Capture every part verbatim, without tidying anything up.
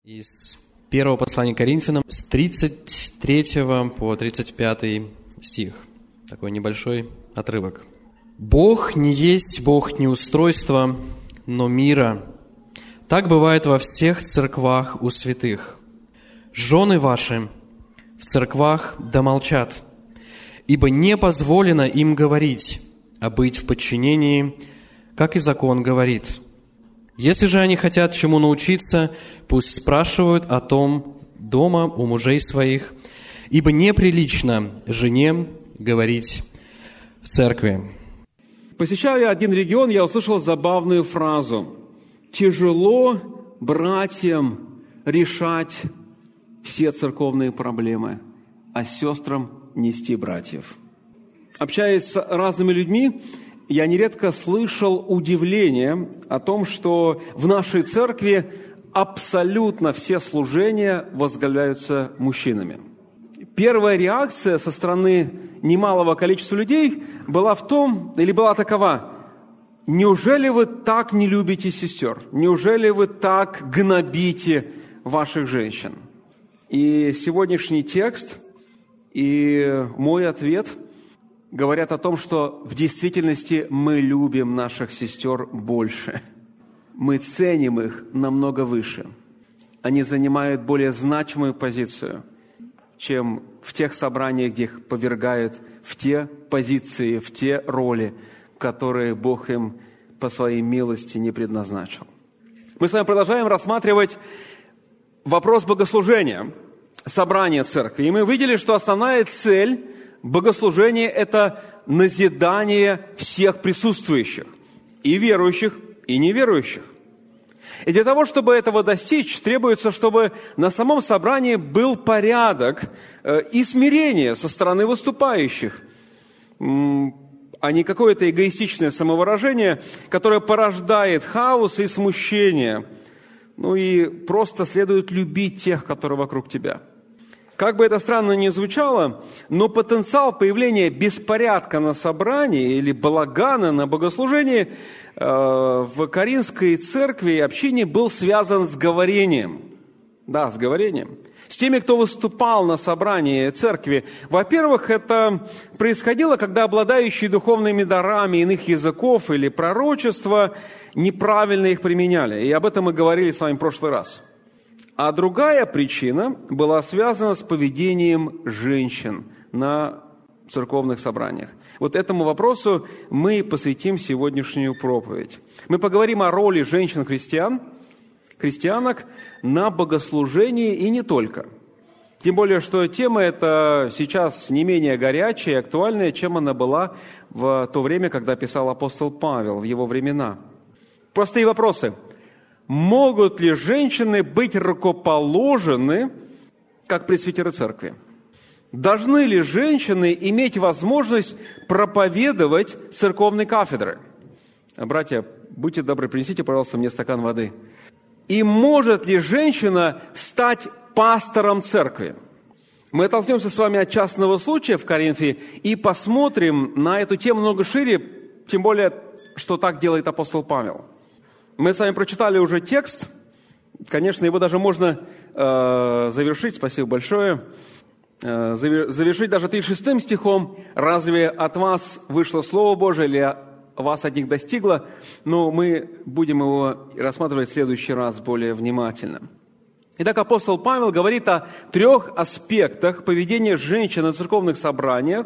Из первого послания к Коринфянам с тридцать третьего по тридцать пятый стих. Такой небольшой отрывок. «Бог не есть Бог неустройства, но мира. Так бывает во всех церквах у святых. Жены ваши в церквах да молчат, ибо не позволено им говорить, а быть в подчинении, как и закон говорит. Если же они хотят чему научиться, пусть спрашивают о том дома у мужей своих, ибо неприлично жене говорить в церкви». Посещая один регион, я услышал забавную фразу: «Тяжело братьям решать все церковные проблемы, а сестрам нести братьев». Общаясь с разными людьми, я нередко слышал удивление о том, что в нашей церкви абсолютно все служения возглавляются мужчинами. Первая реакция со стороны немалого количества людей была в том, или была такова: неужели вы так не любите сестер? Неужели вы так гнобите ваших женщин? И сегодняшний текст и мой ответ говорят о том, что в действительности мы любим наших сестер больше. Мы ценим их намного выше. Они занимают более значимую позицию, чем в тех собраниях, где их повергают в те позиции, в те роли, которые Бог им по своей милости не предназначил. Мы с вами продолжаем рассматривать вопрос богослужения, собрания церкви. И мы видели, что основная цель богослужения – это назидание всех присутствующих, и верующих, и неверующих. И для того, чтобы этого достичь, требуется, чтобы на самом собрании был порядок и смирение со стороны выступающих, а не какое-то эгоистичное самовыражение, которое порождает хаос и смущение. Ну и просто следует любить тех, которые вокруг тебя. Как бы это странно ни звучало, но потенциал появления беспорядка на собрании или балагана на богослужении э, в Коринфской церкви и общине был связан с говорением. Да, с говорением. С теми, кто выступал на собрании церкви. Во-первых, это происходило, когда обладающие духовными дарами иных языков или пророчества неправильно их применяли. И об этом мы говорили с вами в прошлый раз. А другая причина была связана с поведением женщин на церковных собраниях. Вот этому вопросу мы посвятим сегодняшнюю проповедь. Мы поговорим о роли женщин-христиан, христианок на богослужении и не только. Тем более, что тема эта сейчас не менее горячая и актуальная, чем она была в то время, когда писал апостол Павел, в его времена. Простые вопросы. Могут ли женщины быть рукоположены, как пресвитеры церкви? Должны ли женщины иметь возможность проповедовать с церковной кафедры? Братья, будьте добры, принесите, пожалуйста, мне стакан воды. И может ли женщина стать пастором церкви? Мы оттолкнемся с вами от частного случая в Коринфе и посмотрим на эту тему много шире, тем более, что так делает апостол Павел. Мы с вами прочитали уже текст. Конечно, его даже можно э, завершить, спасибо большое, э, завершить даже тридцать шестым стихом. «Разве от вас вышло Слово Божие, или вас от них достигло?» Но мы будем его рассматривать в следующий раз более внимательно. Итак, апостол Павел говорит о трех аспектах поведения женщин на церковных собраниях,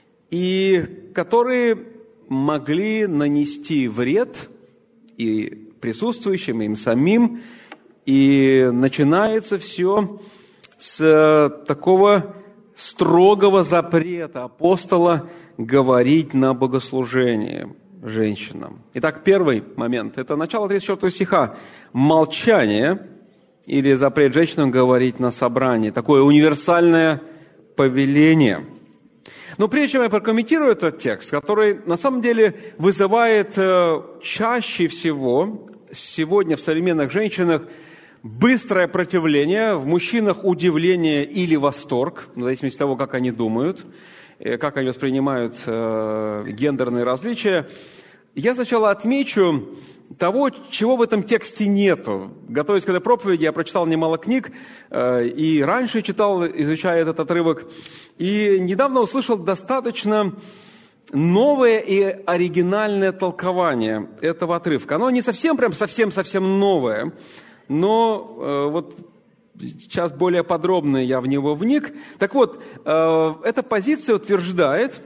и которые могли нанести вред и присутствующим, им самим. И начинается все с такого строгого запрета апостола говорить на богослужении женщинам. Итак, первый момент – это начало тридцать четвёртого стиха. Молчание или запрет женщинам говорить на собрании. Такое универсальное повеление. Но прежде чем я прокомментирую этот текст, который на самом деле вызывает э, чаще всего сегодня в современных женщинах быстрое противление, в мужчинах удивление или восторг, в зависимости от того, как они думают, э, как они воспринимают э, гендерные различия, Я сначала отмечу того, чего в этом тексте нету. Готовясь к этой проповеди, я прочитал немало книг, и раньше читал, изучая этот отрывок, и недавно услышал достаточно новое и оригинальное толкование этого отрывка. Оно не совсем, прям совсем-совсем новое, но вот сейчас более подробно я в него вник. Так вот, эта позиция утверждает,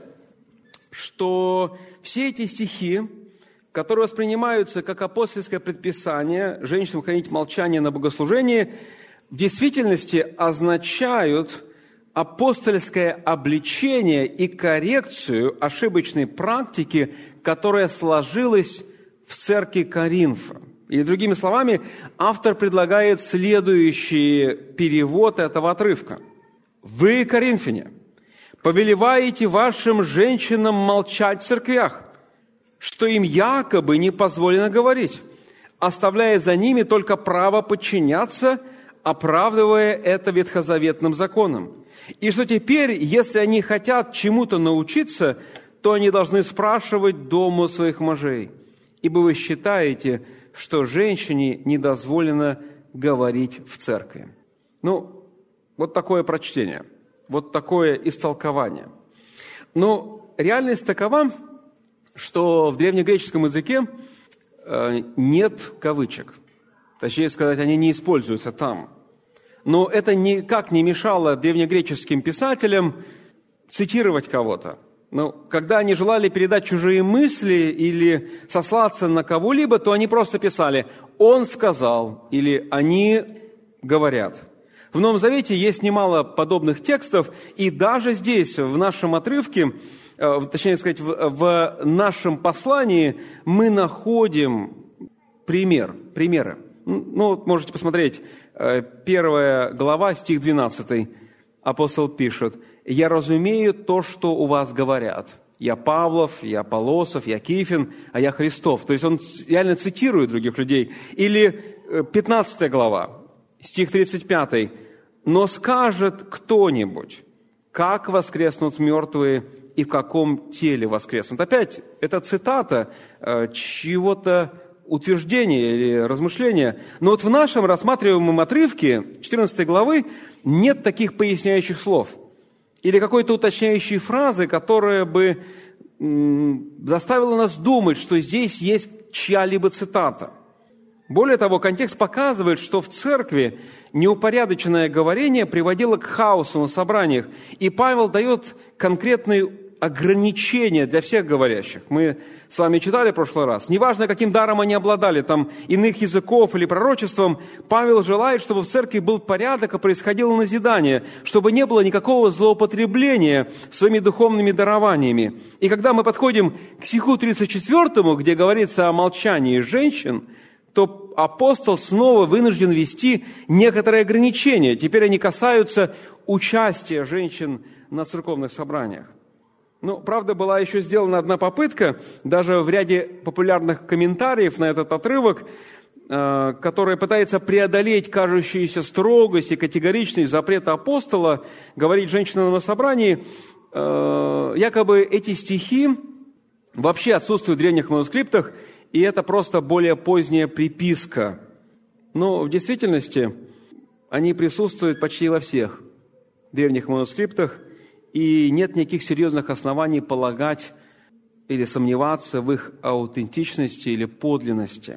что все эти стихи, которые воспринимаются как апостольское предписание женщинам хранить молчание на богослужении, в действительности означают апостольское обличение и коррекцию ошибочной практики, которая сложилась в церкви Коринфа. Или, другими словами, автор предлагает следующий перевод этого отрывка. «Вы, коринфяне, повелеваете вашим женщинам молчать в церквях, что им якобы не позволено говорить, оставляя за ними только право подчиняться, оправдывая это ветхозаветным законом. И что теперь, если они хотят чему-то научиться, то они должны спрашивать дома своих мужей, ибо вы считаете, что женщине не дозволено говорить в церкви». Ну, вот такое прочтение, вот такое истолкование. Но реальность такова, что в древнегреческом языке нет кавычек. Точнее сказать, они не используются там. Но это никак не мешало древнегреческим писателям цитировать кого-то. Но когда они желали передать чужие мысли или сослаться на кого-либо, то они просто писали «он сказал» или «они говорят». В Новом Завете есть немало подобных текстов, и даже здесь, в нашем отрывке, точнее сказать, в, в нашем послании мы находим пример, примеры. Ну, вот можете посмотреть, первая глава, стих двенадцатый, апостол пишет: «Я разумею то, что у вас говорят. Я Павлов, я Аполлосов, я Кифин, а я Христов». То есть он реально цитирует других людей. Или пятнадцатая глава, стих тридцать пятый. «Но скажет кто-нибудь, как воскреснут мертвые и в каком теле воскреснут». Опять, это цитата э, чьего-то утверждения или размышления. Но вот в нашем рассматриваемом отрывке четырнадцатой главы нет таких поясняющих слов или какой-то уточняющей фразы, которая бы м, заставила нас думать, что здесь есть чья-либо цитата. Более того, контекст показывает, что в церкви неупорядоченное говорение приводило к хаосу на собраниях, и Павел дает конкретные ограничения для всех говорящих. Мы с вами читали в прошлый раз. Неважно, каким даром они обладали, там, иных языков или пророчеством, Павел желает, чтобы в церкви был порядок и происходило назидание, чтобы не было никакого злоупотребления своими духовными дарованиями. И когда мы подходим к стиху тридцать четвёртому, где говорится о молчании женщин, то апостол снова вынужден ввести некоторые ограничения. Теперь они касаются участия женщин на церковных собраниях. Ну, правда, была еще сделана одна попытка, даже в ряде популярных комментариев на этот отрывок, э, которая пытается преодолеть кажущуюся строгость и категоричность запрета апостола говорить женщинам на собрании. Э, якобы эти стихи вообще отсутствуют в древних манускриптах, и это просто более поздняя приписка. Но в действительности они присутствуют почти во всех древних манускриптах, и нет никаких серьезных оснований полагать или сомневаться в их аутентичности или подлинности.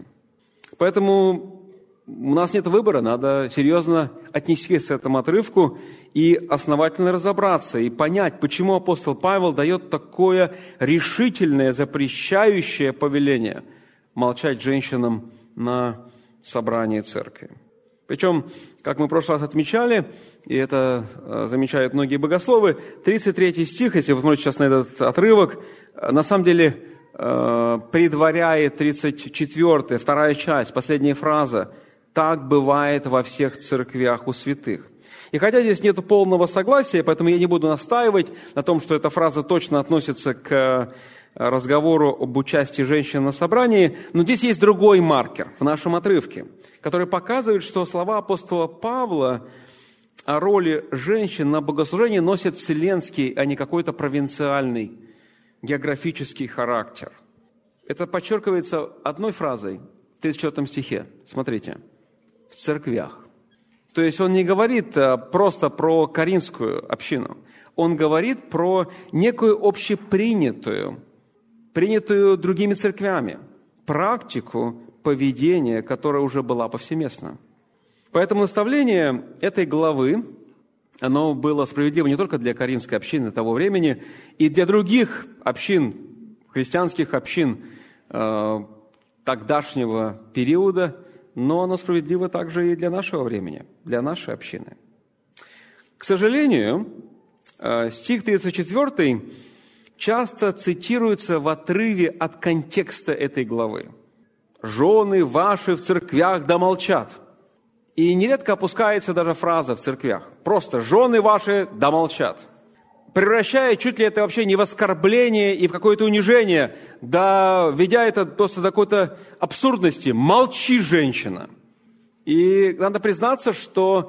Поэтому у нас нет выбора, надо серьезно отнестись к этому отрывку и основательно разобраться, и понять, почему апостол Павел дает такое решительное, запрещающее повеление молчать женщинам на собрании церкви. Причем, как мы в прошлый раз отмечали, и это э, замечают многие богословы, тридцать третий стих, если вы смотрите сейчас на этот отрывок, э, на самом деле э, предваряет тридцать четвёртая, вторая часть, последняя фраза: «Так бывает во всех церквях у святых». И хотя здесь нет полного согласия, поэтому я не буду настаивать на том, что эта фраза точно относится к разговору об участии женщин на собрании, но здесь есть другой маркер в нашем отрывке, который показывает, что слова апостола Павла о роли женщин на богослужении носят вселенский, а не какой-то провинциальный, географический характер. Это подчеркивается одной фразой в тридцать четвёртом стихе. Смотрите. В церквях. То есть он не говорит просто про коринфскую общину. Он говорит про некую общепринятую, принятую другими церквями, практику поведения, которая уже была повсеместна. Поэтому наставление этой главы, оно было справедливо не только для коринфской общины того времени, и для других общин, христианских общин э, тогдашнего периода, но оно справедливо также и для нашего времени, для нашей общины. К сожалению, стих тридцать четвёртый часто цитируется в отрыве от контекста этой главы. «Жены ваши в церквях да молчат». И нередко опускается даже фраза в церквях. Просто «жены ваши да молчат», превращая чуть ли это вообще не в оскорбление и в какое-то унижение, да ведя это просто до какой-то абсурдности. «Молчи, женщина!» И надо признаться, что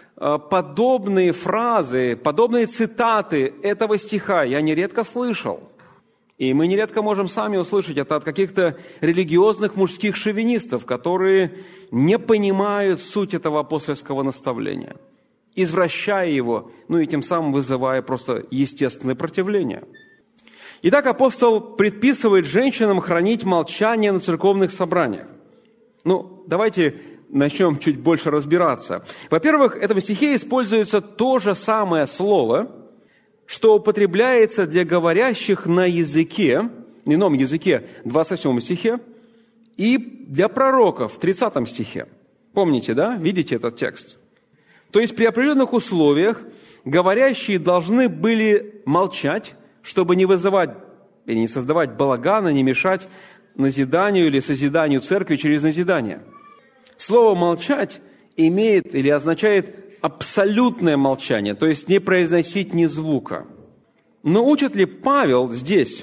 подобные фразы, подобные цитаты этого стиха я нередко слышал. И мы нередко можем сами услышать это от каких-то религиозных мужских шовинистов, которые не понимают суть этого апостольского наставления, извращая его, ну и тем самым вызывая просто естественное противление. Итак, апостол предписывает женщинам хранить молчание на церковных собраниях. Ну, давайте начнем чуть больше разбираться. Во-первых, в этом стихе используется то же самое слово, что употребляется для говорящих на языке, ином языке, в двадцать восьмом стихе, и для пророков в тридцатом стихе. Помните, да? Видите этот текст? То есть при определенных условиях говорящие должны были молчать, чтобы не вызывать или не создавать балагана, не мешать назиданию или созиданию церкви через назидание. Слово «молчать» имеет или означает абсолютное молчание, то есть не произносить ни звука. Но учит ли Павел здесь,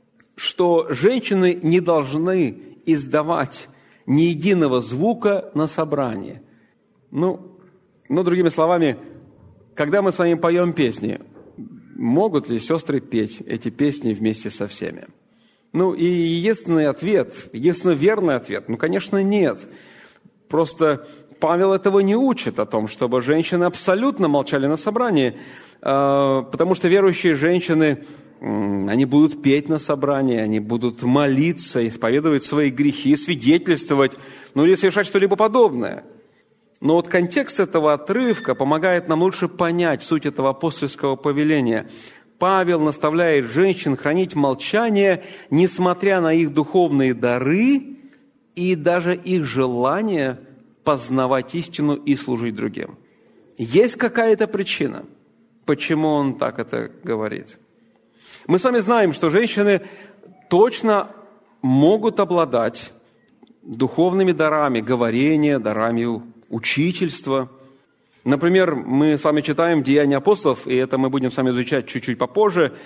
что женщины не должны издавать ни единого звука на собрании? Ну, ну, другими словами, когда мы с вами поем песни, могут ли сестры петь эти песни вместе со всеми? Ну, и единственный ответ, единственный верный ответ, ну, конечно, нет. Просто Павел этого не учит, о том, чтобы женщины абсолютно молчали на собрании, потому что верующие женщины, они будут петь на собрании, они будут молиться, исповедовать свои грехи, свидетельствовать, ну или совершать что-либо подобное. Но вот контекст этого отрывка помогает нам лучше понять суть этого апостольского повеления. Павел наставляет женщин хранить молчание, несмотря на их духовные дары и даже их желание познавать истину и служить другим. Есть какая-то причина, почему он так это говорит. Мы с вами знаем, что женщины точно могут обладать духовными дарами говорения, дарами учительства. Например, мы с вами читаем «Деяния апостолов», и это мы будем с вами изучать чуть-чуть попозже,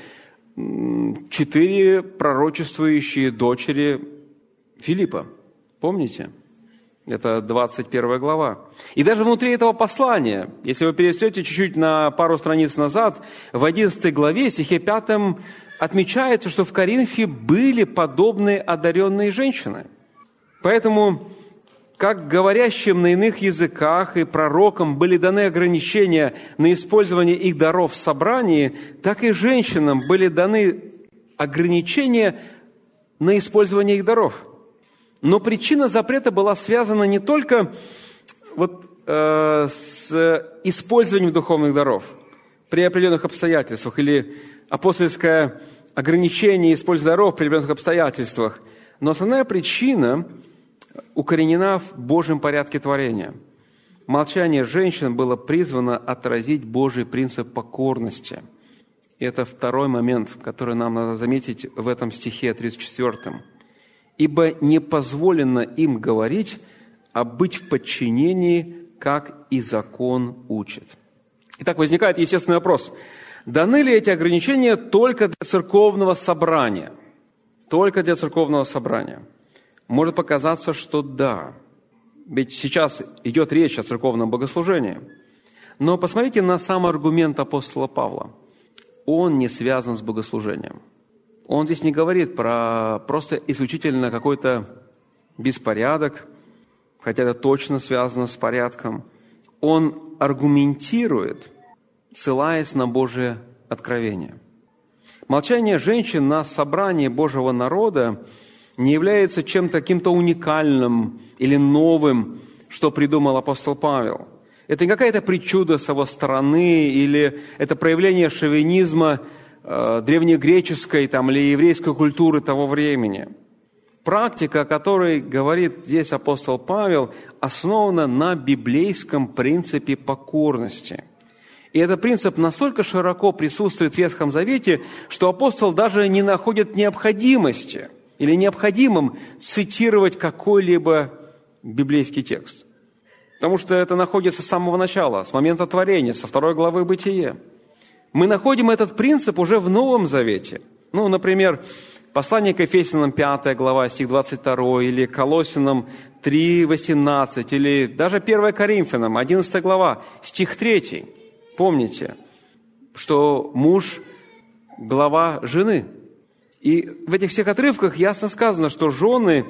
четыре пророчествующие дочери Филиппа. Помните? Это двадцать первая глава. И даже внутри этого послания, если вы перелистете чуть-чуть на пару страниц назад, в одиннадцатой главе, стихе пятом, отмечается, что в Коринфе были подобные одаренные женщины. Поэтому, как говорящим на иных языках и пророкам были даны ограничения на использование их даров в собрании, так и женщинам были даны ограничения на использование их даров. Но причина запрета была связана не только вот, э, с использованием духовных даров при определенных обстоятельствах или апостольское ограничение использования даров при определенных обстоятельствах, но основная причина укоренена в Божьем порядке творения. Молчание женщин было призвано отразить Божий принцип покорности. И это второй момент, который нам надо заметить в этом стихе тридцать четвёртом. «Ибо не позволено им говорить, а быть в подчинении, как и закон учит». Итак, возникает естественный вопрос. Даны ли эти ограничения только для церковного собрания? Только для церковного собрания. Может показаться, что да. Ведь сейчас идет речь о церковном богослужении. Но посмотрите на сам аргумент апостола Павла. Он не связан с богослужением. Он здесь не говорит про просто исключительно какой-то беспорядок, хотя это точно связано с порядком. Он аргументирует, ссылаясь на Божие откровение. Молчание женщин на собрании Божьего народа не является чем-то каким-то уникальным или новым, что придумал апостол Павел. Это не какая-то причуда с его стороны, или это проявление шовинизма э, древнегреческой там, или еврейской культуры того времени. Практика, о которой говорит здесь апостол Павел, основана на библейском принципе покорности. И этот принцип настолько широко присутствует в Ветхом Завете, что апостол даже не находит необходимости или необходимым цитировать какой-либо библейский текст. Потому что это находится с самого начала, с момента творения, со второй главы Бытие. Мы находим этот принцип уже в Новом Завете. Ну, например, послание к Ефесянам пятая глава, стих двадцать два, или Колоссянам три восемнадцать, или даже первое Коринфянам одиннадцатая глава, стих три. Помните, что муж – глава жены. И в этих всех отрывках ясно сказано, что жены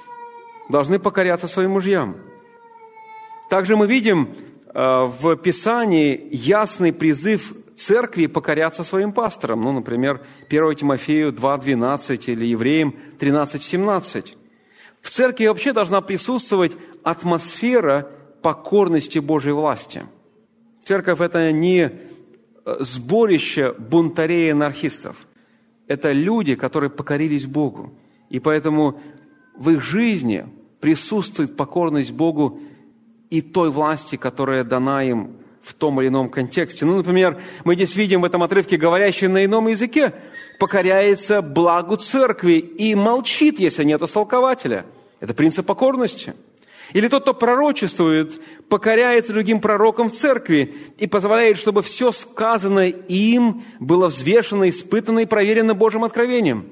должны покоряться своим мужьям. Также мы видим э, в Писании ясный призыв церкви покоряться своим пасторам. Ну, например, первое Тимофею два двенадцать или Евреям тринадцать семнадцать. В церкви вообще должна присутствовать атмосфера покорности Божьей власти. Церковь – это не сборище бунтарей и анархистов. Это люди, которые покорились Богу. И поэтому в их жизни присутствует покорность Богу и той власти, которая дана им в том или ином контексте. Ну, например, мы здесь видим в этом отрывке, говорящий на ином языке, покоряется благу церкви и молчит, если нет истолкователя. Это принцип покорности. Или тот, кто пророчествует, покоряется другим пророкам в церкви и позволяет, чтобы все сказанное им было взвешено, испытано и проверено Божьим откровением.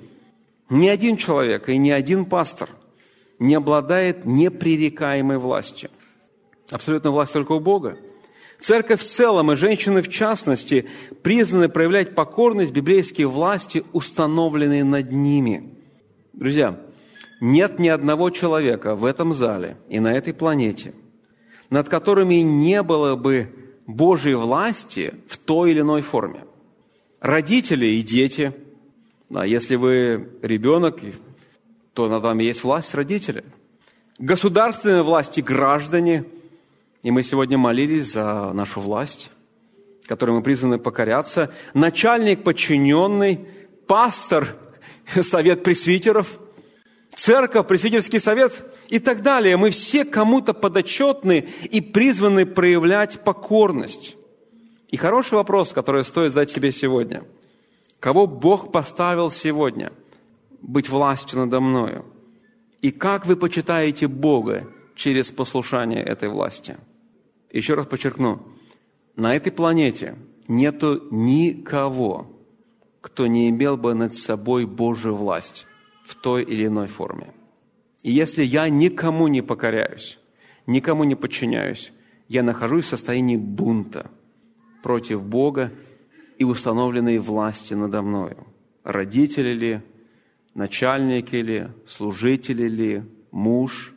Ни один человек и ни один пастор не обладает непререкаемой властью. Абсолютная власть только у Бога. Церковь в целом и женщины в частности призваны проявлять покорность библейской власти, установленной над ними. Друзья, нет ни одного человека в этом зале и на этой планете, над которыми не было бы Божьей власти в той или иной форме. Родители и дети, да, если вы ребенок, то над вами есть власть родителей. Государственная власть и граждане. И мы сегодня молились за нашу власть, которой мы призваны покоряться. Начальник, подчиненный, пастор, совет пресвитеров, церковь, пресвитерский совет и так далее. Мы все кому-то подотчетны и призваны проявлять покорность. И хороший вопрос, который стоит задать себе сегодня. Кого Бог поставил сегодня быть властью надо мною? И как вы почитаете Бога через послушание этой власти? Еще раз подчеркну, на этой планете нету никого, кто не имел бы над собой Божью власть в той или иной форме. И если я никому не покоряюсь, никому не подчиняюсь, я нахожусь в состоянии бунта против Бога и установленной власти надо мною. Родители ли, начальники ли, служители ли, муж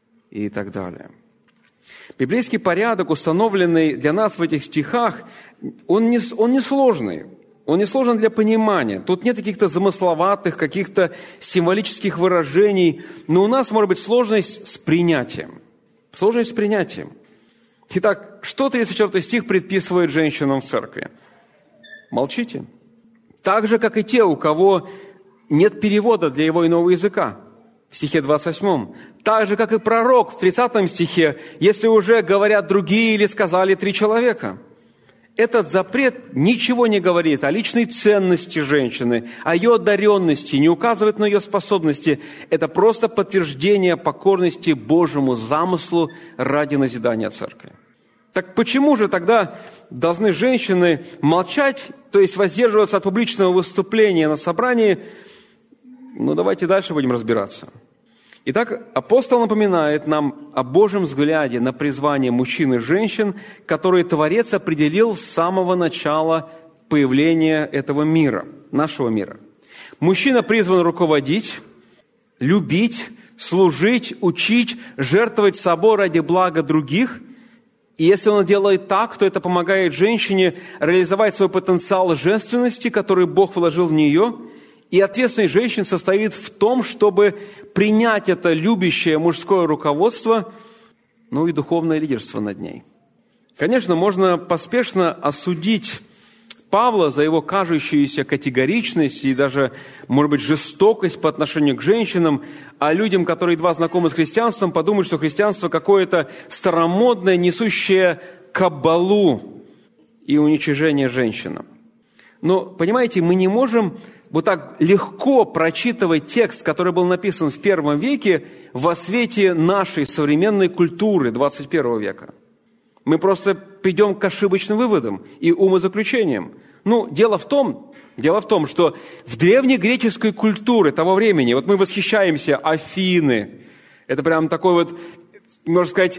и так далее. Библейский порядок, установленный для нас в этих стихах, он не, он не сложный. Он не сложен для понимания. Тут нет каких-то замысловатых, каких-то символических выражений. Но у нас может быть сложность с принятием. Сложность с принятием. Итак, что тридцать четвёртый стих предписывает женщинам в церкви? Молчите. Так же, как и те, у кого нет перевода для его иного языка. В стихе двадцать восьмом. Так же, как и пророк в тридцатом стихе, если уже говорят другие или сказали три человека. Этот запрет ничего не говорит о личной ценности женщины, о ее одаренности, не указывает на ее способности. Это просто подтверждение покорности Божьему замыслу ради назидания церкви. Так почему же тогда должны женщины молчать, то есть воздерживаться от публичного выступления на собрании? Ну, давайте дальше будем разбираться. Итак, апостол напоминает нам о Божьем взгляде на призвание мужчин и женщин, которые Творец определил с самого начала появления этого мира, нашего мира. Мужчина призван руководить, любить, служить, учить, жертвовать собой ради блага других. И если он делает так, то это помогает женщине реализовать свой потенциал женственности, который Бог вложил в нее. И ответственность женщин состоит в том, чтобы принять это любящее мужское руководство, ну и духовное лидерство над ней. Конечно, можно поспешно осудить Павла за его кажущуюся категоричность и даже, может быть, жестокость по отношению к женщинам, а людям, которые едва знакомы с христианством, подумают, что христианство какое-то старомодное, несущее кабалу и уничижение женщинам. Но, понимаете, мы не можем вот так легко прочитывать текст, который был написан в первом веке, во свете нашей современной культуры двадцать первого века. Мы просто придем к ошибочным выводам и умозаключениям. Ну, дело в том, дело в том, что в древнегреческой культуре того времени, вот мы восхищаемся Афины, это прям такой вот, можно сказать,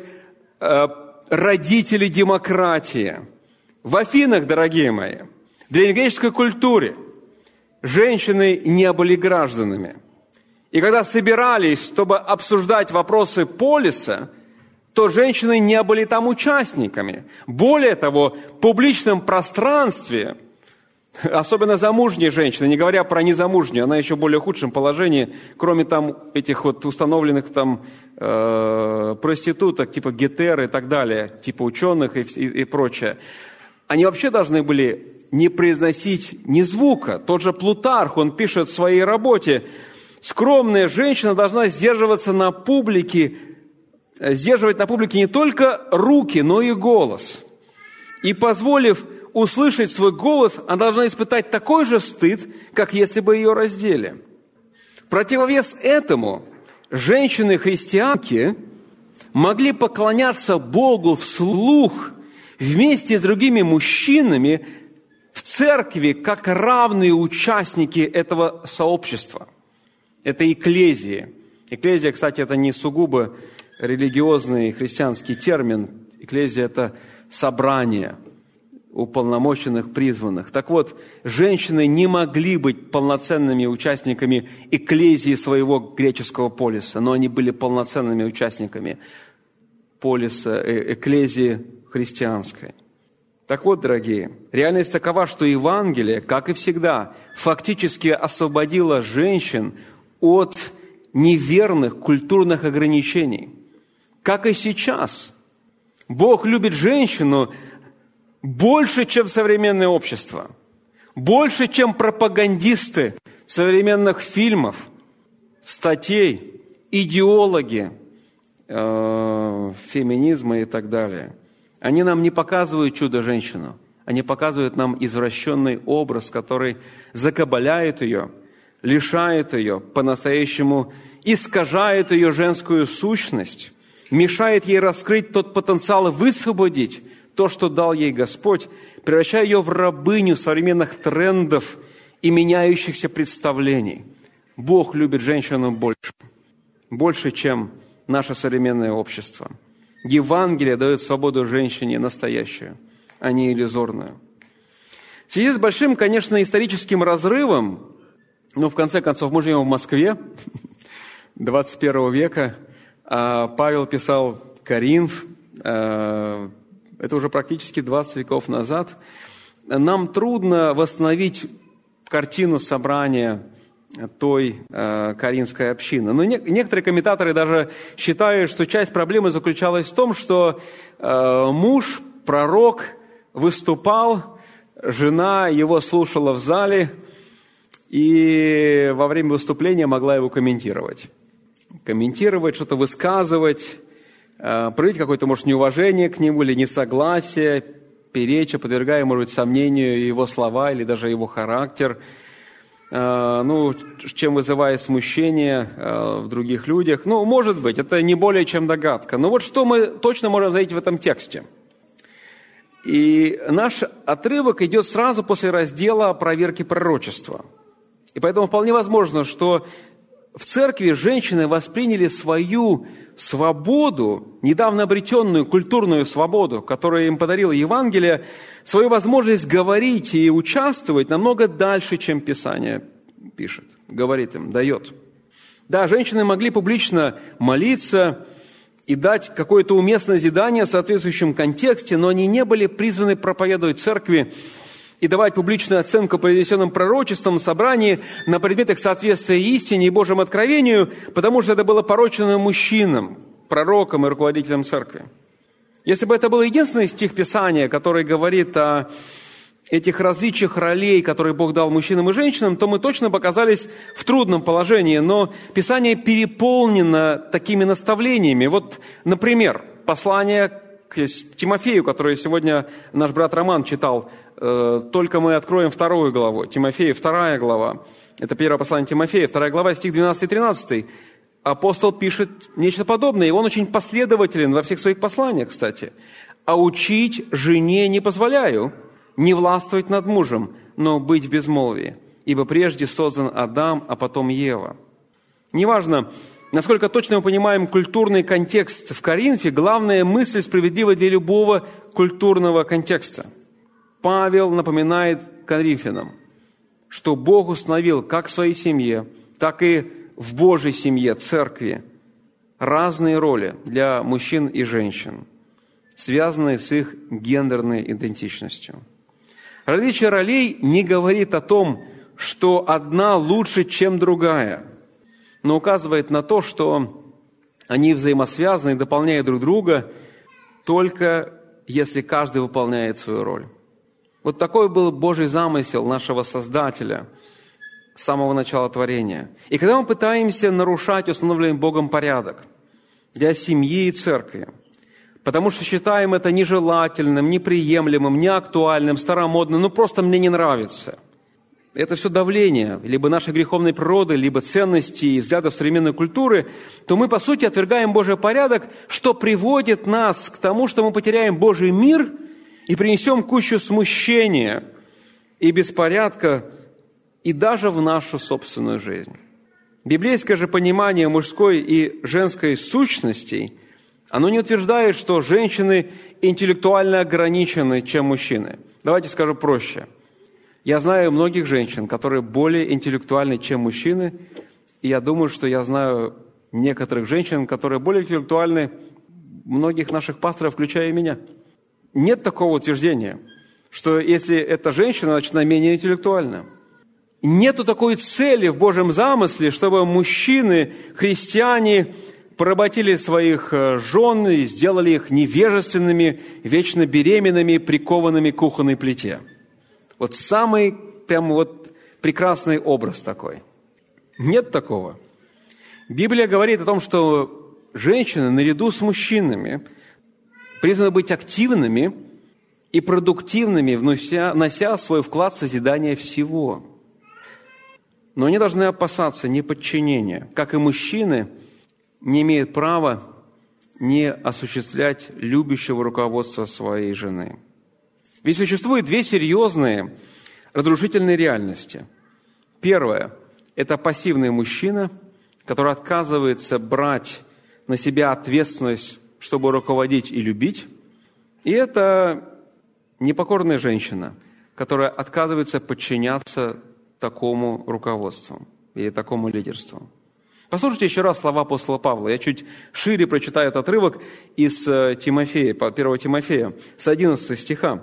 родители демократии. В Афинах, дорогие мои, в древнегреческой культуре женщины не были гражданами. И когда собирались, чтобы обсуждать вопросы полиса, то женщины не были там участниками. Более того, в публичном пространстве, особенно замужние женщины, не говоря про незамужнюю, она еще в более худшем положении, кроме там этих вот установленных там э, проституток, типа гетеры и так далее, типа ученых и, и, и прочее, они вообще должны были не произносить ни звука. Тот же Плутарх, он пишет в своей работе, скромная женщина должна сдерживаться на публике, сдерживать на публике не только руки, но и голос. И позволив услышать свой голос, она должна испытать такой же стыд, как если бы ее раздели. В противовес этому женщины-христианки могли поклоняться Богу вслух вместе с другими мужчинами в церкви, как равные участники этого сообщества, этой экклезии. Экклезия, кстати, это не сугубо религиозный христианский термин. Экклезия – это собрание уполномоченных, призванных. Так вот, женщины не могли быть полноценными участниками экклезии своего греческого полиса, но они были полноценными участниками полиса, экклезии христианской. Так вот, дорогие, реальность такова, что Евангелие, как и всегда, фактически освободило женщин от неверных культурных ограничений. Как и сейчас. Бог любит женщину больше, чем современное общество, больше, чем пропагандисты современных фильмов, статей, идеологи э, феминизма и так далее. Они нам не показывают чудо-женщину, они показывают нам извращенный образ, который закабаляет ее, лишает ее, по-настоящему искажает ее женскую сущность, мешает ей раскрыть тот потенциал и высвободить то, что дал ей Господь, превращая ее в рабыню современных трендов и меняющихся представлений. Бог любит женщину больше, больше, чем наше современное общество. Евангелие дает свободу женщине настоящую, а не иллюзорную. В связи с большим, конечно, историческим разрывом, но в конце концов мы живем в Москве двадцать первого века, а Павел писал Коринф, это уже практически двадцать веков назад. Нам трудно восстановить картину собрания той э, коринфской общины. Но не, некоторые комментаторы даже считают, что часть проблемы заключалась в том, что э, муж, пророк, выступал, жена его слушала в зале и во время выступления могла его комментировать. Комментировать, что-то высказывать, э, проявить какое-то, может, неуважение к нему или несогласие, переча, подвергая, может быть, сомнению его слова или даже его характер, ну, чем вызывая смущение в других людях. Ну, может быть, это не более чем догадка. Но вот что мы точно можем заметить в этом тексте. И наш отрывок идет сразу после раздела о проверке пророчества. И поэтому вполне возможно, что в церкви женщины восприняли свою свободу, недавно обретенную культурную свободу, которую им подарило Евангелие, свою возможность говорить и участвовать намного дальше, чем Писание пишет, говорит им, дает. Да, женщины могли публично молиться и дать какое-то уместное назидание в соответствующем контексте, но они не были призваны проповедовать церкви и давать публичную оценку произнесенным пророчествам в собрании на предмет их соответствия истине и Божьему откровению, потому что это было поручено мужчинам, пророкам и руководителям церкви. Если бы это был единственный стих Писания, который говорит о этих различиях ролей, которые Бог дал мужчинам и женщинам, то мы точно бы оказались в трудном положении. Но Писание переполнено такими наставлениями. Вот, например, послание к Тимофею, которое сегодня наш брат Роман читал. Только мы откроем вторую главу. Тимофея, вторая глава. Это первое послание Тимофея, вторая глава, стих двенадцатый и тринадцатый. Апостол пишет нечто подобное, и он очень последователен во всех своих посланиях, кстати. «А учить жене не позволяю, не властвовать над мужем, но быть в безмолвии, ибо прежде создан Адам, а потом Ева». Неважно, насколько точно мы понимаем культурный контекст в Коринфе, главная мысль справедлива для любого культурного контекста. Павел напоминает коринфянам, что Бог установил как в своей семье, так и в Божьей семье, церкви, разные роли для мужчин и женщин, связанные с их гендерной идентичностью. Различие ролей не говорит о том, что одна лучше, чем другая, но указывает на то, что они взаимосвязаны и дополняют друг друга, только если каждый выполняет свою роль. Вот такой был Божий замысел нашего Создателя с самого начала творения. И когда мы пытаемся нарушать установленный Богом порядок для семьи и церкви, потому что считаем это нежелательным, неприемлемым, неактуальным, старомодным, ну просто мне не нравится. Это все давление либо нашей греховной природы, либо ценностей и взглядов современной культуры, то мы, по сути, отвергаем Божий порядок, что приводит нас к тому, что мы потеряем Божий мир и принесем кучу смущения и беспорядка и даже в нашу собственную жизнь. Библейское же понимание мужской и женской сущностей, оно не утверждает, что женщины интеллектуально ограничены, чем мужчины. Давайте скажу проще. Я знаю многих женщин, которые более интеллектуальны, чем мужчины, и я думаю, что я знаю некоторых женщин, которые более интеллектуальны многих наших пасторов, включая и меня. Нет такого утверждения, что если эта женщина, значит, она менее интеллектуальна. Нету такой цели в Божьем замысле, чтобы мужчины, христиане, поработили своих жен и сделали их невежественными, вечно беременными, прикованными к кухонной плите. Вот самый прям вот прекрасный образ такой. Нет такого. Библия говорит о том, что женщины наряду с мужчинами призваны быть активными и продуктивными, внося, внося свой вклад в созидание всего. Но они должны опасаться неподчинения. Как и мужчины, не имеют права не осуществлять любящего руководства своей жены. Ведь существует две серьезные разрушительные реальности. Первое – это пассивный мужчина, который отказывается брать на себя ответственность, чтобы руководить и любить. И это непокорная женщина, которая отказывается подчиняться такому руководству и такому лидерству. Послушайте еще раз слова апостола Павла. Я чуть шире прочитаю этот отрывок из Тимофея, первого Тимофея, с одиннадцатого стиха.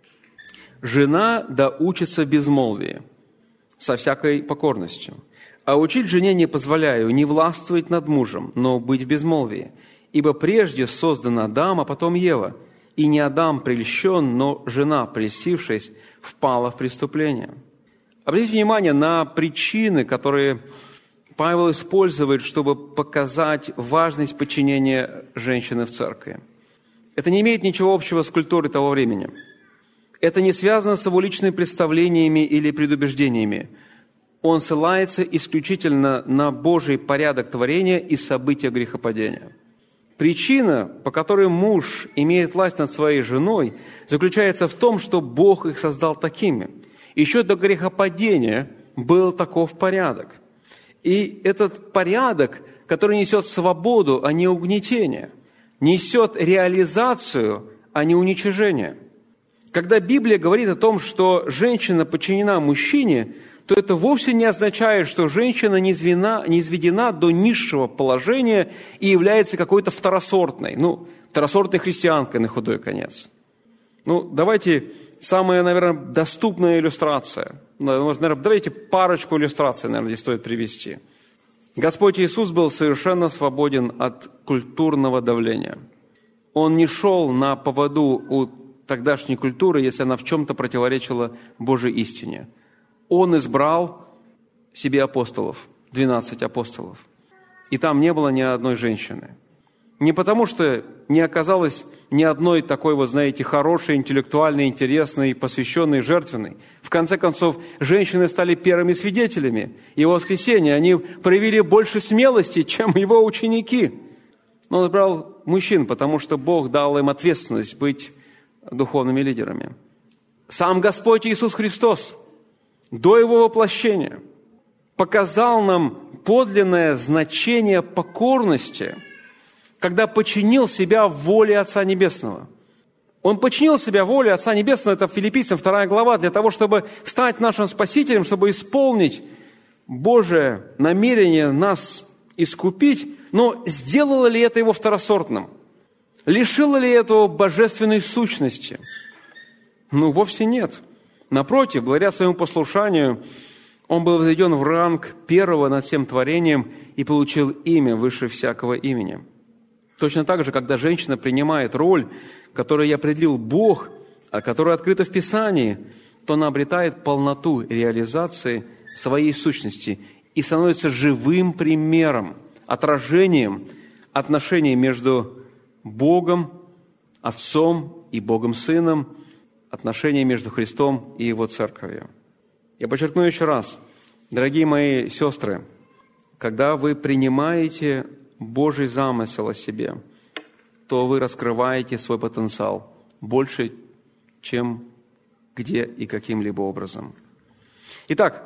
«Жена да учится в безмолвии, со всякой покорностью. А учить жене не позволяю не властвовать над мужем, но быть в безмолвии. Ибо прежде создан Адам, а потом Ева. И не Адам прельщен, но жена, прельстившись, впала в преступление». Обратите внимание на причины, которые Павел использует, чтобы показать важность подчинения женщины в церкви. Это не имеет ничего общего с культурой того времени. Это не связано с его личными представлениями или предубеждениями. Он ссылается исключительно на Божий порядок творения и события грехопадения. Причина, по которой муж имеет власть над своей женой, заключается в том, что Бог их создал такими. Еще до грехопадения был таков порядок. И этот порядок, который несет свободу, а не угнетение, несет реализацию, а не уничижение. Когда Библия говорит о том, что женщина подчинена мужчине, то это вовсе не означает, что женщина низведена, низведена до низшего положения и является какой-то второсортной, ну, второсортной христианкой на худой конец. Ну, давайте, самая, наверное, доступная иллюстрация. Наверное, давайте парочку иллюстраций, наверное, здесь стоит привести. Господь Иисус был совершенно свободен от культурного давления. Он не шел на поводу у тогдашней культуры, если она в чем-то противоречила Божьей истине. Он избрал себе апостолов, двенадцать апостолов. И там не было ни одной женщины. Не потому, что не оказалось ни одной такой, вот знаете, хорошей, интеллектуальной, интересной, посвященной, жертвенной. В конце концов, женщины стали первыми свидетелями Его воскресения. Они проявили больше смелости, чем Его ученики. Но Он избрал мужчин, потому что Бог дал им ответственность быть духовными лидерами. Сам Господь Иисус Христос до Его воплощения показал нам подлинное значение покорности, когда подчинил себя воле Отца Небесного. Он подчинил себя воле Отца Небесного, это Филиппийцам вторая глава, для того, чтобы стать нашим Спасителем, чтобы исполнить Божие намерение нас искупить. Но сделало ли это Его второсортным? Лишило ли этого божественной сущности? Ну, вовсе нет. Напротив, благодаря своему послушанию, Он был возведен в ранг первого над всем творением и получил имя выше всякого имени. Точно так же, когда женщина принимает роль, которую ей определил Бог, а которая открыта в Писании, то она обретает полноту реализации своей сущности и становится живым примером, отражением отношений между Богом, Отцом и Богом Сыном, отношения между Христом и Его Церковью. Я подчеркну еще раз, дорогие мои сестры, когда вы принимаете Божий замысел о себе, то вы раскрываете свой потенциал больше, чем где и каким-либо образом. Итак,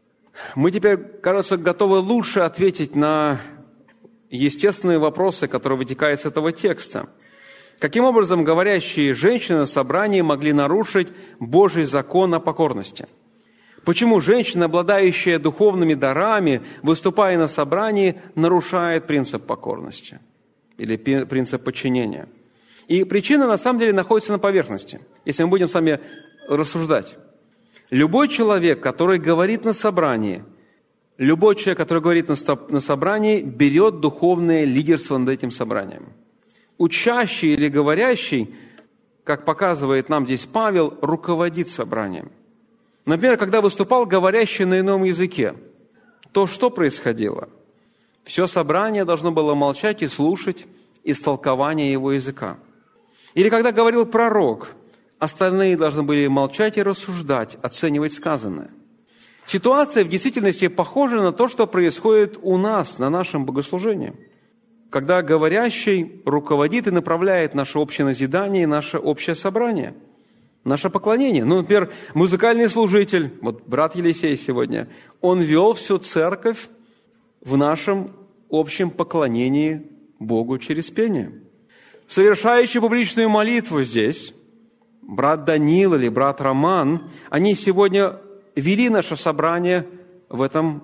мы теперь, кажется, готовы лучше ответить на естественные вопросы, которые вытекают с этого текста. Каким образом говорящие женщины на собрании могли нарушить Божий закон о покорности? Почему женщина, обладающая духовными дарами, выступая на собрании, нарушает принцип покорности или принцип подчинения? И причина, на самом деле, находится на поверхности, если мы будем с вами рассуждать. Любой человек, который говорит на собрании, любой человек, который говорит на собрании, берет духовное лидерство над этим собранием. Учащий или говорящий, как показывает нам здесь Павел, руководит собранием. Например, когда выступал говорящий на ином языке, то что происходило? Все собрание должно было молчать и слушать истолкование его языка. Или когда говорил пророк, остальные должны были молчать и рассуждать, оценивать сказанное. Ситуация в действительности похожа на то, что происходит у нас на нашем богослужении, когда говорящий руководит и направляет наше общее назидание и наше общее собрание, наше поклонение. Ну, например, музыкальный служитель, вот брат Елисей сегодня, он вел всю церковь в нашем общем поклонении Богу через пение. Совершающий публичную молитву здесь, брат Даниил или брат Роман, они сегодня вели наше собрание в этом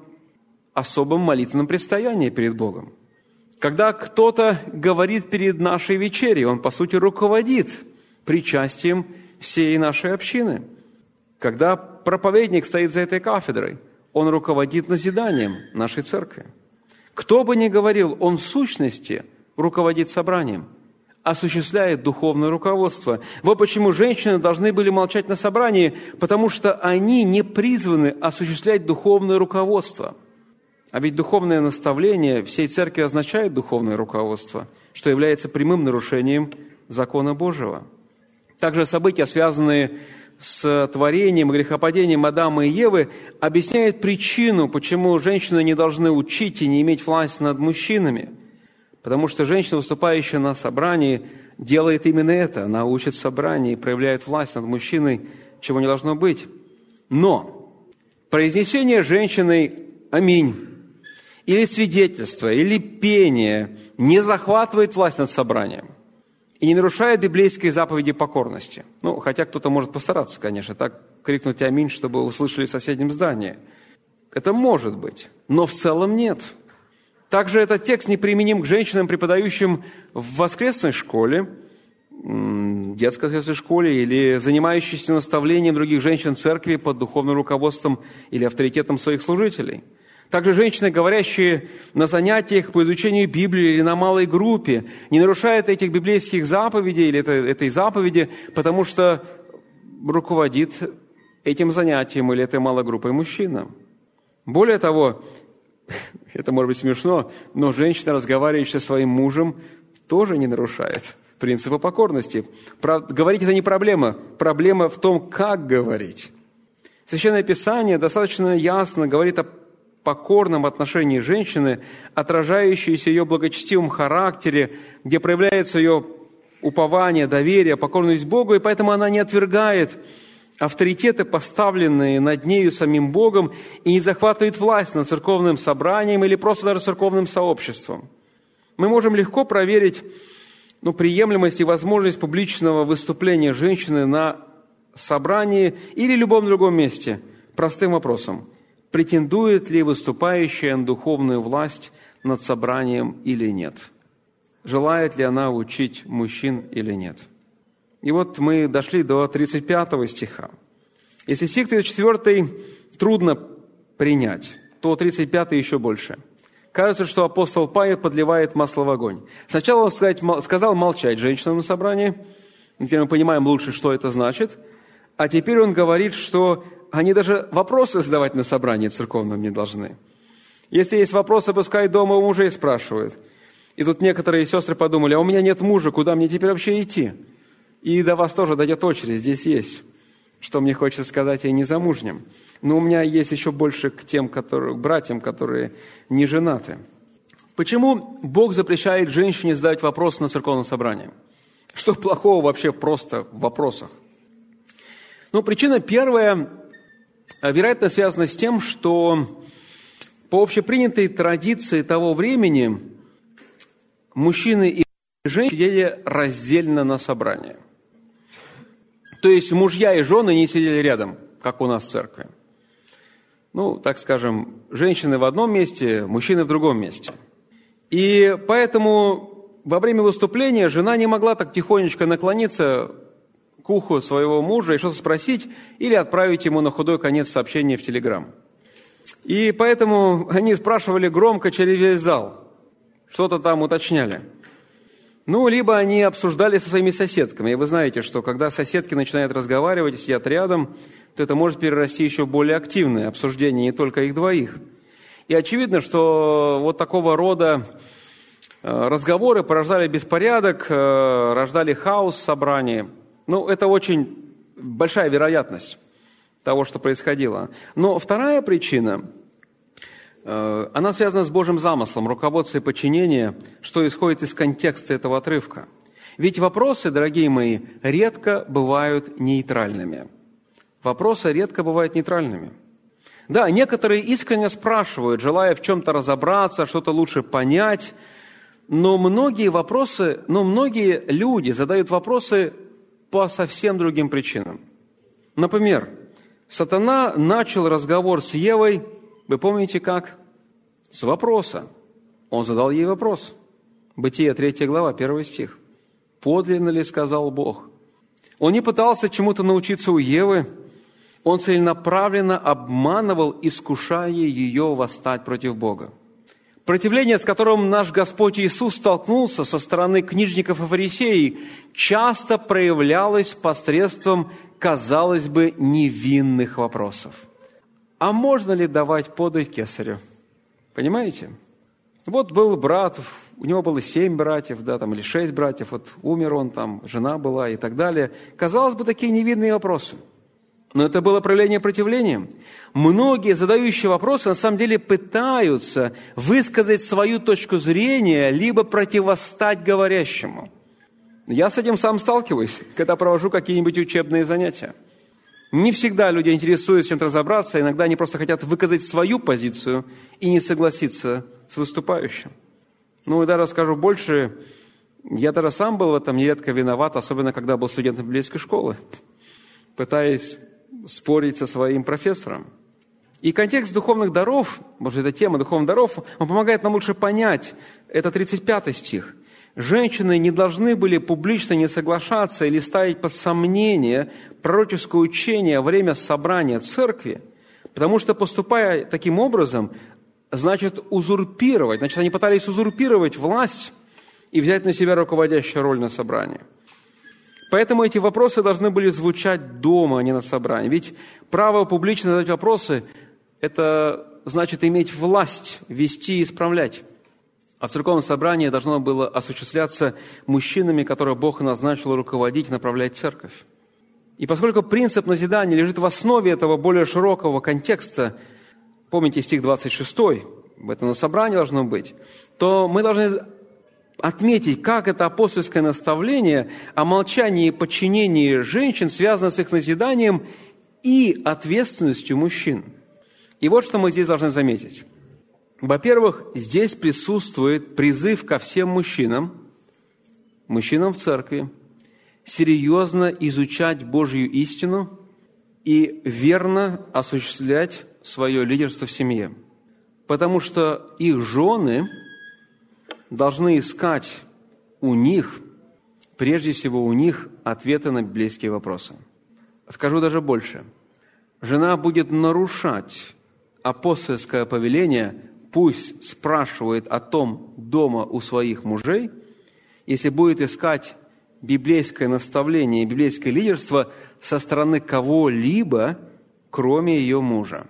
особом молитвенном предстоянии перед Богом. Когда кто-то говорит перед нашей вечерей, он, по сути, руководит причастием всей нашей общины. Когда проповедник стоит за этой кафедрой, он руководит назиданием нашей церкви. Кто бы ни говорил, он в сущности руководит собранием, осуществляет духовное руководство. Вот почему женщины должны были молчать на собрании, потому что они не призваны осуществлять духовное руководство. А ведь духовное наставление всей церкви означает духовное руководство, что является прямым нарушением закона Божьего. Также события, связанные с творением и грехопадением Адама и Евы, объясняют причину, почему женщины не должны учить и не иметь власть над мужчинами. Потому что женщина, выступающая на собрании, делает именно это. Она учит собрание и проявляет власть над мужчиной, чего не должно быть. Но произнесение женщиной «Аминь» или свидетельство, или пение не захватывает власть над собранием. и не нарушает библейской заповеди покорности. Ну, хотя кто-то может постараться, конечно, так крикнуть «Аминь», чтобы услышали в соседнем здании. Это может быть, но в целом нет. Также этот текст неприменим к женщинам, преподающим в воскресной школе, детской воскресной школе или занимающимся наставлением других женщин церкви под духовным руководством или авторитетом своих служителей. Также женщины, говорящие на занятиях по изучению Библии или на малой группе, не нарушают этих библейских заповедей или этой, этой заповеди, потому что руководит этим занятием или этой малой группой мужчина. Более того, это может быть смешно, но женщина, разговаривающая со своим мужем, тоже не нарушает принципа покорности. Про... Говорить – это не проблема. Проблема в том, как говорить. Священное Писание достаточно ясно говорит о покорном отношении женщины, отражающейся ее благочестивом характере, где проявляется ее упование, доверие, покорность Богу, и поэтому она не отвергает авторитеты, поставленные над нею самим Богом, и не захватывает власть над церковным собранием или просто даже церковным сообществом. Мы можем легко проверить ну, приемлемость и возможность публичного выступления женщины на собрании или любом другом месте простым вопросом: претендует ли выступающая на духовную власть над собранием или нет? Желает ли она учить мужчин или нет? И вот мы дошли до тридцать пятого стиха. Если стих тридцать четвёртый трудно принять, то тридцать пятый еще больше. Кажется, что апостол Павел подливает масло в огонь. Сначала он сказать, сказал молчать женщинам на собрании. Теперь мы понимаем лучше, что это значит. А теперь он говорит, что они даже вопросы задавать на собрании церковном не должны. Если есть вопросы, пускай дома у мужей спрашивают. И тут некоторые сестры подумали: а у меня нет мужа, куда мне теперь вообще идти? И до вас тоже дойдет очередь, здесь есть, что мне хочется сказать и незамужним. Но у меня есть еще больше к тем, которые, к братьям, которые не женаты. Почему Бог запрещает женщине задать вопрос на церковном собрании? Что плохого вообще просто в вопросах? Ну, причина первая, вероятно, связана с тем, что по общепринятой традиции того времени мужчины и женщины сидели раздельно на собрании. То есть мужья и жены не сидели рядом, как у нас в церкви. Ну, так скажем, женщины в одном месте, мужчины в другом месте. И поэтому во время выступления жена не могла так тихонечко наклониться к уху своего мужа и что-то спросить или отправить ему на худой конец сообщение в Телеграм. И поэтому они спрашивали громко через весь зал, что-то там уточняли. Ну, либо они обсуждали со своими соседками. И вы знаете, что когда соседки начинают разговаривать и сидят рядом, то это может перерасти еще в более активное обсуждение не только их двоих. И очевидно, что вот такого рода разговоры порождали беспорядок, рождали хаос в собрании. Ну, это очень большая вероятность того, что происходило. Но вторая причина, она связана с Божьим замыслом, руководством и подчинением, что исходит из контекста этого отрывка. Ведь вопросы, дорогие мои, редко бывают нейтральными. Вопросы редко бывают нейтральными. Да, некоторые искренне спрашивают, желая в чем-то разобраться, что-то лучше понять, но многие вопросы, но многие люди задают вопросы по совсем другим причинам. Например, сатана начал разговор с Евой, вы помните как? С вопроса. Он задал ей вопрос. Бытие, третья глава, первый стих. «Подлинно ли сказал Бог?» Он не пытался чему-то научиться у Евы, он целенаправленно обманывал, искушая ее восстать против Бога. Противление, с которым наш Господь Иисус столкнулся со стороны книжников и фарисеев, часто проявлялось посредством, казалось бы, невинных вопросов. А можно ли давать подать кесарю? Понимаете? Вот был брат, у него было семь братьев, да, там, или шесть братьев, вот умер он, там, жена была и так далее. Казалось бы, такие невинные вопросы. Но это было проявление противления. Многие задающие вопросы на самом деле пытаются высказать свою точку зрения, либо противостать говорящему. Я с этим сам сталкиваюсь, когда провожу какие-нибудь учебные занятия. Не всегда люди интересуются чем-то разобраться, иногда они просто хотят выказать свою позицию и не согласиться с выступающим. Ну и даже скажу больше, Я даже сам был в этом нередко виноват, особенно когда был студентом библейской школы, пытаясь спорить со своим профессором. И контекст духовных даров, может, эта тема духовных даров, он помогает нам лучше понять. Это тридцать пятый стих. Женщины не должны были публично не соглашаться или ставить под сомнение пророческое учение во время собрания церкви, потому что, поступая таким образом, значит узурпировать, значит, они пытались узурпировать власть и взять на себя руководящую роль на собрании. Поэтому эти вопросы должны были звучать дома, а не на собрании. Ведь право публично задать вопросы – это значит иметь власть, вести и исправлять. А в церковном собрании должно было осуществляться мужчинами, которых Бог назначил руководить и направлять церковь. И поскольку принцип назидания лежит в основе этого более широкого контекста, помните стих двадцать шесть, это на собрании должно быть, то мы должны отметить, как это апостольское наставление о молчании и подчинении женщин связано с их назиданием и ответственностью мужчин. И вот что мы здесь должны заметить. Во-первых, здесь присутствует призыв ко всем мужчинам, мужчинам в церкви, серьезно изучать Божью истину и верно осуществлять свое лидерство в семье. Потому что их жены должны искать у них, прежде всего у них, ответы на библейские вопросы. Скажу даже больше. Жена будет нарушать апостольское повеление, пусть спрашивает о том дома у своих мужей, если будет искать библейское наставление, библейское лидерство со стороны кого-либо, кроме ее мужа.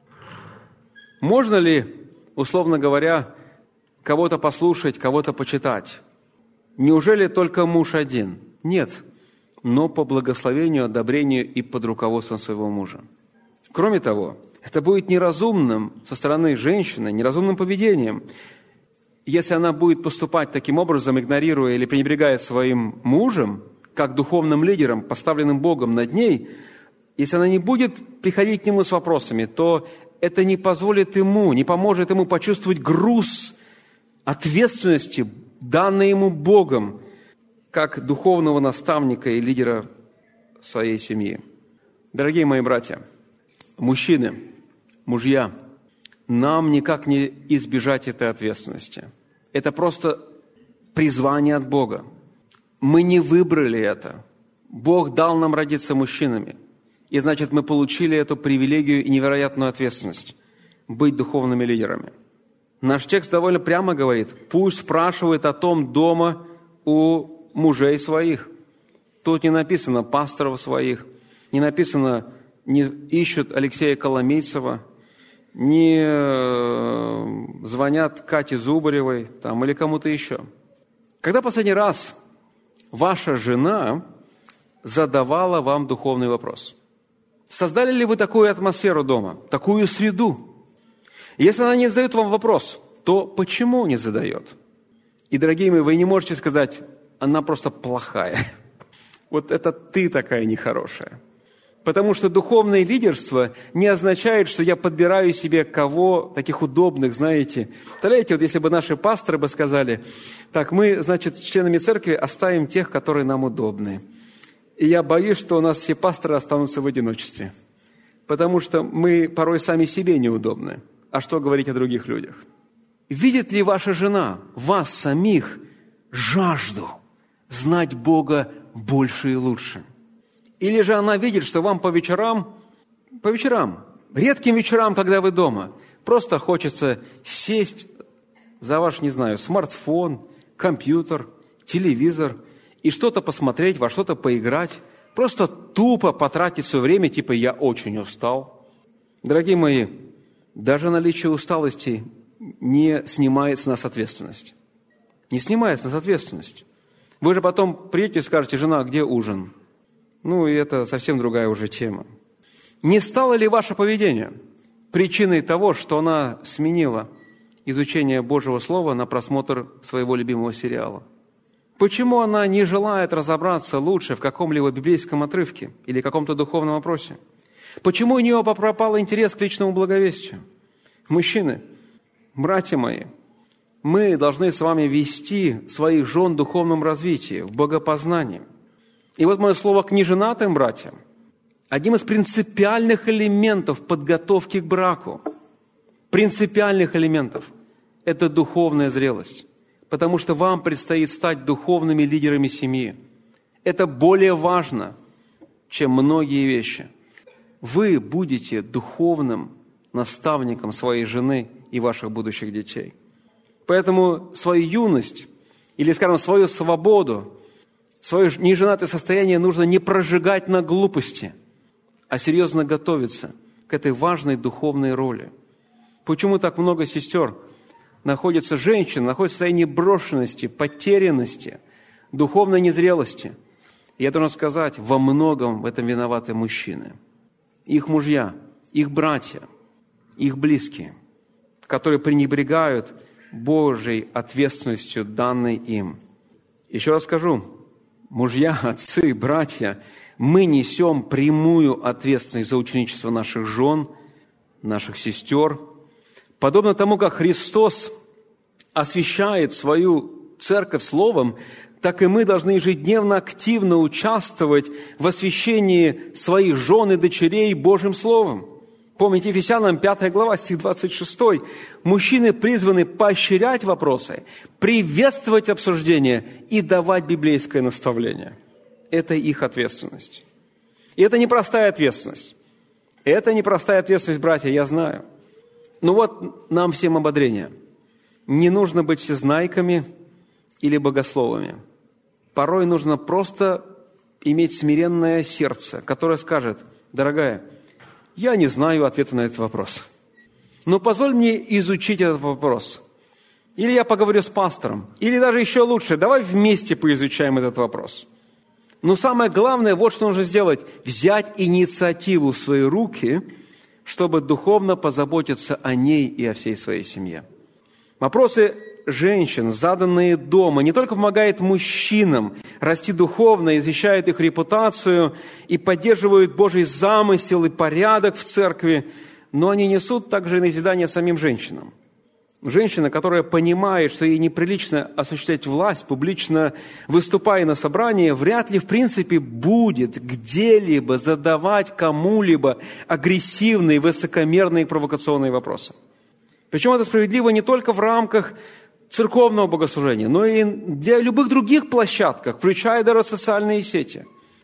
Можно ли, условно говоря, кого-то послушать, кого-то почитать? Неужели только муж один? Нет, но по благословению, одобрению и под руководством своего мужа. Кроме того, это будет неразумным со стороны женщины, неразумным поведением, если она будет поступать таким образом, игнорируя или пренебрегая своим мужем, как духовным лидером, поставленным Богом над ней, если она не будет приходить к нему с вопросами, то это не позволит ему, не поможет ему почувствовать груз ответственности, данной ему Богом, как духовного наставника и лидера своей семьи. Дорогие мои братья, мужчины, мужья, нам никак не избежать этой ответственности. Это просто призвание от Бога. Мы не выбрали это. Бог дал нам родиться мужчинами. И значит, мы получили эту привилегию и невероятную ответственность быть духовными лидерами. Наш текст довольно прямо говорит, пусть спрашивает о том дома у мужей своих. Тут не написано пасторов своих, не написано, не ищут Алексея Коломейцева, не звонят Кате Зубаревой там, или кому-то еще. Когда последний раз ваша жена задавала вам духовный вопрос? Создали ли вы такую атмосферу дома, такую среду? Если она не задает вам вопрос, то почему не задает? И, дорогие мои, вы не можете сказать, она просто плохая. Вот это ты такая нехорошая. Потому что духовное лидерство не означает, что я подбираю себе кого, таких удобных, знаете. Представляете, вот если бы наши пасторы бы сказали, так, мы, значит, членами церкви оставим тех, которые нам удобны. И я боюсь, что у нас все пасторы останутся в одиночестве. Потому что мы порой сами себе неудобны. А что говорить о других людях? Видит ли ваша жена вас самих жажду знать Бога больше и лучше? Или же она видит, что вам по вечерам, по вечерам, редким вечерам, когда вы дома, просто хочется сесть за ваш, не знаю, смартфон, компьютер, телевизор и что-то посмотреть, во что-то поиграть, просто тупо потратить свое время, типа «я очень устал». Дорогие мои, даже наличие усталости не снимает с нас ответственность. Не снимает с нас ответственность. Вы же потом придете и скажете, жена, где ужин? Ну, и это совсем другая уже тема. Не стало ли ваше поведение причиной того, что она сменила изучение Божьего Слова на просмотр своего любимого сериала? Почему она не желает разобраться лучше в каком-либо библейском отрывке или каком-то духовном вопросе? Почему у нее пропал интерес к личному благовестию? Мужчины, братья мои, мы должны с вами вести своих жен в духовном развитии, в богопознании. И вот мое слово к неженатым братьям. Одним из принципиальных элементов подготовки к браку, принципиальных элементов – это духовная зрелость. Потому что вам предстоит стать духовными лидерами семьи. Это более важно, чем многие вещи. Вы будете духовным наставником своей жены и ваших будущих детей. Поэтому свою юность, или, скажем, свою свободу, свое неженатое состояние нужно не прожигать на глупости, а серьезно готовиться к этой важной духовной роли. Почему так много сестер находятся, женщин, находятся в состоянии брошенности, потерянности, духовной незрелости? И я должен сказать, во многом в этом виноваты мужчины. Их мужья, их братья, их близкие, которые пренебрегают Божьей ответственностью, данной им. Еще раз скажу, мужья, отцы, братья, мы несем прямую ответственность за ученичество наших жен, наших сестер. Подобно тому, как Христос освящает свою церковь словом, так и мы должны ежедневно активно участвовать в освящении своих жен и дочерей Божьим словом. Помните, Ефесянам пятая глава, стих двадцать шесть. Мужчины призваны поощрять вопросы, приветствовать обсуждения и давать библейское наставление. Это их ответственность. И это непростая ответственность. Это непростая ответственность, братья, я знаю. Но вот нам всем ободрение. Не нужно быть всезнайками или богословами. Порой нужно просто иметь смиренное сердце, которое скажет: дорогая, я не знаю ответа на этот вопрос, но позволь мне изучить этот вопрос. Или я поговорю с пастором, или даже еще лучше, давай вместе поизучаем этот вопрос. Но самое главное, вот что нужно сделать: взять инициативу в свои руки, чтобы духовно позаботиться о ней и о всей своей семье. Вопросы женщин, заданные дома, не только помогают мужчинам расти духовно, и защищают их репутацию, и поддерживают Божий замысел и порядок в церкви, но они несут также и назидание самим женщинам. Женщина, которая понимает, что ей неприлично осуществлять власть, публично выступая на собрании, вряд ли в принципе будет где-либо задавать кому-либо агрессивные, высокомерные, провокационные вопросы. Причем это справедливо не только в рамках церковного богослужения, но и для любых других площадках, включая даже социальные сети.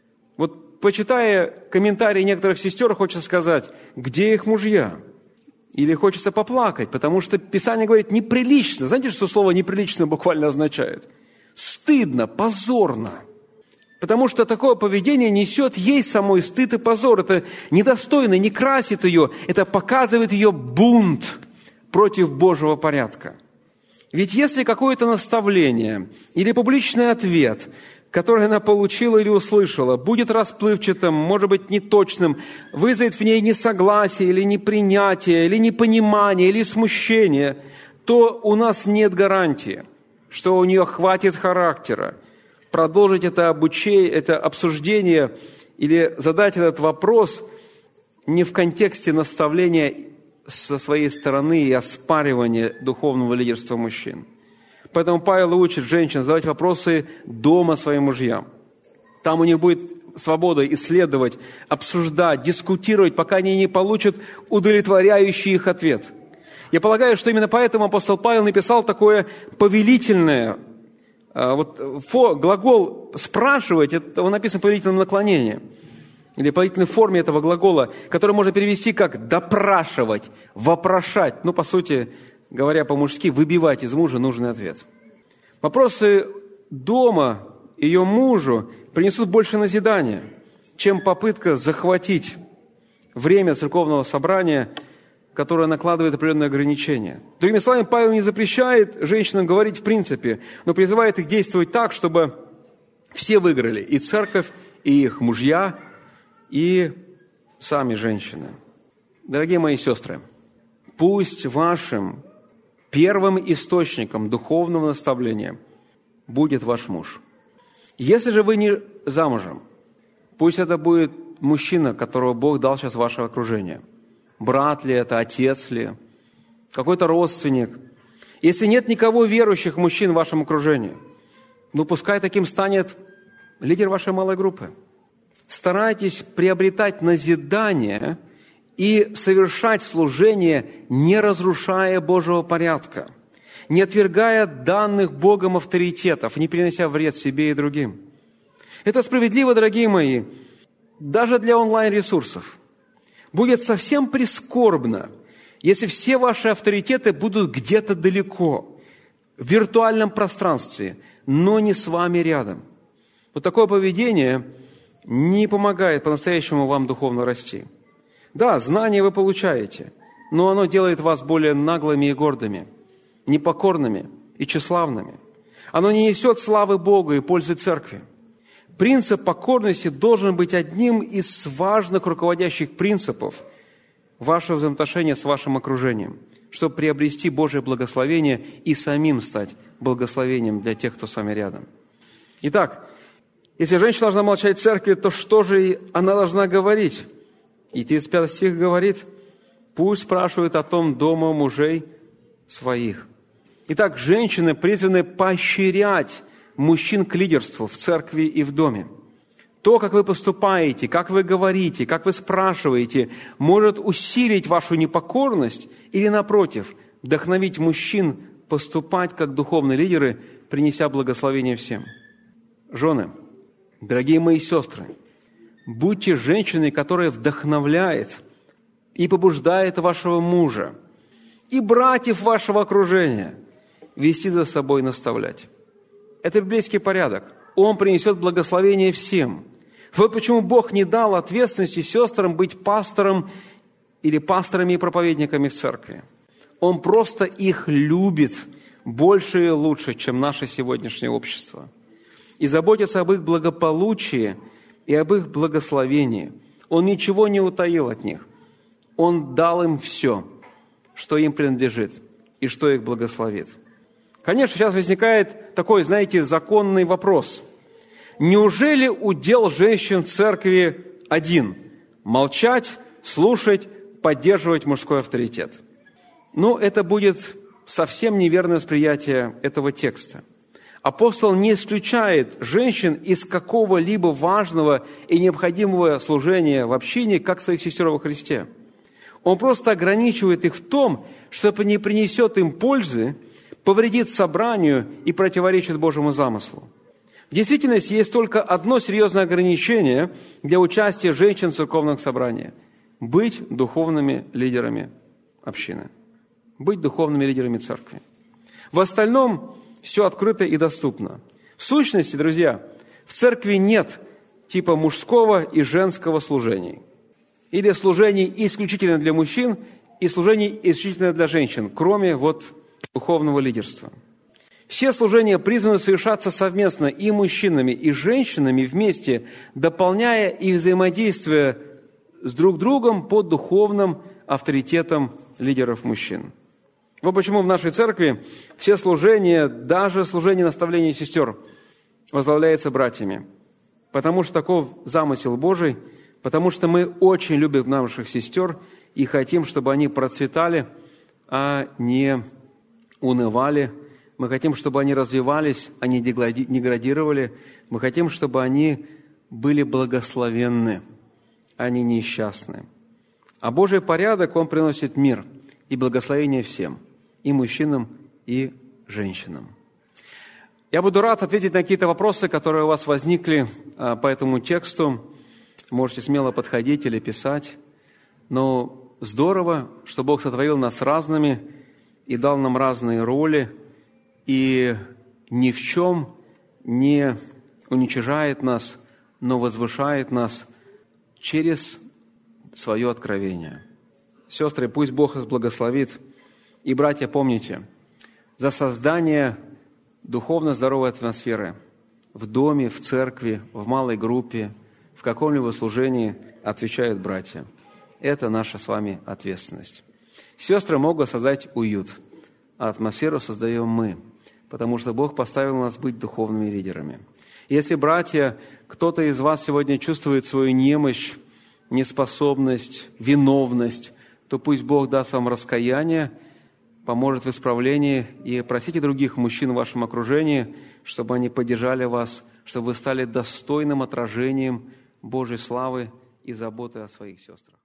Вот, почитая комментарии некоторых сестер, хочется сказать: где их мужья? Или хочется поплакать, потому что Писание говорит неприлично. Знаете, что слово неприлично буквально означает? Стыдно, позорно. Потому что такое поведение несет ей самой стыд и позор. Это недостойно, не красит ее. Это показывает ее бунт против Божьего порядка. Ведь если какое-то наставление или публичный ответ, который она получила или услышала, будет расплывчатым, может быть, неточным, вызовет в ней несогласие или непринятие, или непонимание, или смущение, то у нас нет гарантии, что у нее хватит характера продолжить это обучение, это обсуждение или задать этот вопрос не в контексте наставления со своей стороны и оспаривания духовного лидерства мужчин. Поэтому Павел учит женщин задавать вопросы дома своим мужьям. Там у них будет свобода исследовать, обсуждать, дискутировать, пока они не получат удовлетворяющий их ответ. Я полагаю, что именно поэтому апостол Павел написал такое повелительное, вот глагол «спрашивать», это он написан в повелительном наклонении, или в повелительной форме этого глагола, который можно перевести как «допрашивать», «вопрошать», ну, по сути, говоря по-мужски, выбивать из мужа нужный ответ. Вопросы дома ее мужу принесут больше назидания, чем попытка захватить время церковного собрания, которое накладывает определенные ограничения. Другими словами, Павел не запрещает женщинам говорить в принципе, но призывает их действовать так, чтобы все выиграли, и церковь, и их мужья, и сами женщины. Дорогие мои сестры, пусть вашим первым источником духовного наставления будет ваш муж. Если же вы не замужем, пусть это будет мужчина, которого Бог дал сейчас в ваше окружение. Брат ли это, отец ли, какой-то родственник. Если нет никого верующих мужчин в вашем окружении, ну пускай таким станет лидер вашей малой группы. Старайтесь приобретать назидание и совершать служение, не разрушая Божьего порядка, не отвергая данных Богом авторитетов, не принося вред себе и другим. Это справедливо, дорогие мои, даже для онлайн-ресурсов. Будет совсем прискорбно, если все ваши авторитеты будут где-то далеко, в виртуальном пространстве, но не с вами рядом. Вот такое поведение не помогает по-настоящему вам духовно расти. Да, знания вы получаете, но оно делает вас более наглыми и гордыми, непокорными и тщеславными. Оно не несет славы Богу и пользы церкви. Принцип покорности должен быть одним из важных руководящих принципов вашего взаимоотношения с вашим окружением, чтобы приобрести Божие благословение и самим стать благословением для тех, кто с вами рядом. Итак, если женщина должна молчать в церкви, то что же она должна говорить? И тридцать пятый стих говорит: «Пусть спрашивают о том дома мужей своих». Итак, женщины призваны поощрять мужчин к лидерству в церкви и в доме. То, как вы поступаете, как вы говорите, как вы спрашиваете, может усилить вашу непокорность или, напротив, вдохновить мужчин поступать как духовные лидеры, принеся благословение всем. Жены, дорогие мои сестры, будьте женщиной, которая вдохновляет и побуждает вашего мужа и братьев вашего окружения вести за собой и наставлять. Это библейский порядок. Он принесет благословение всем. Вот почему Бог не дал ответственности сестрам быть пастором или пасторами и проповедниками в церкви. Он просто их любит больше и лучше, чем наше сегодняшнее общество. И заботится об их благополучии и об их благословении. Он ничего не утаил от них. Он дал им все, что им принадлежит и что их благословит. Конечно, сейчас возникает такой, знаете, законный вопрос. Неужели удел женщин в церкви один? Молчать, слушать, поддерживать мужской авторитет. Ну, это будет совсем неверное восприятие этого текста. Апостол не исключает женщин из какого-либо важного и необходимого служения в общине, как своих сестер во Христе. Он просто ограничивает их в том, что это не принесет им пользы, повредит собранию и противоречит Божьему замыслу. В действительности есть только одно серьезное ограничение для участия женщин в церковных собраниях – быть духовными лидерами общины, быть духовными лидерами церкви. В остальном все открыто и доступно. В сущности, друзья, в церкви нет типа мужского и женского служений. Или служений исключительно для мужчин и служений исключительно для женщин, кроме вот духовного лидерства. Все служения призваны совершаться совместно и мужчинами, и женщинами вместе, дополняя и взаимодействуя с друг другом под духовным авторитетом лидеров мужчин. Вот почему в нашей церкви все служения, даже служение наставления сестер, возглавляется братьями. Потому что таков замысел Божий, потому что мы очень любим наших сестер и хотим, чтобы они процветали, а не унывали. Мы хотим, чтобы они развивались, а не деградировали. Мы хотим, чтобы они были благословенны, а не несчастны. А Божий порядок, Он приносит мир и благословение всем, и мужчинам, и женщинам. Я буду рад ответить на какие-то вопросы, которые у вас возникли по этому тексту. Можете смело подходить или писать. Но здорово, что Бог сотворил нас разными и дал нам разные роли, и ни в чем не уничижает нас, но возвышает нас через свое откровение. Сестры, пусть Бог вас благословит. И, братья, помните, за создание духовно здоровой атмосферы в доме, в церкви, в малой группе, в каком-либо служении отвечают братья. Это наша с вами ответственность. Сестры могут создать уют, а атмосферу создаем мы, потому что Бог поставил нас быть духовными лидерами. Если, братья, кто-то из вас сегодня чувствует свою немощь, неспособность, виновность, то пусть Бог даст вам раскаяние поможет в исправлении. И просите других мужчин в вашем окружении, чтобы они поддержали вас, чтобы вы стали достойным отражением Божьей славы и заботы о своих сестрах.